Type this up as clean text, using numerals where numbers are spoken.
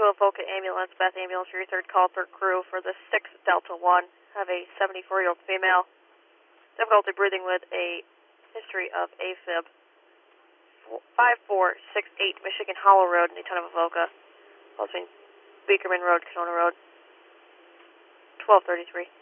Avoca Ambulance, Beth Ambulance, for your third call, third crew for the 6 Delta 1. Have a 74-year-old female. Difficulty breathing with a history of AFib. 5468 Michigan Hollow Road, in the town of Avoca. Between Beakerman Road, Kenona Road. 1233.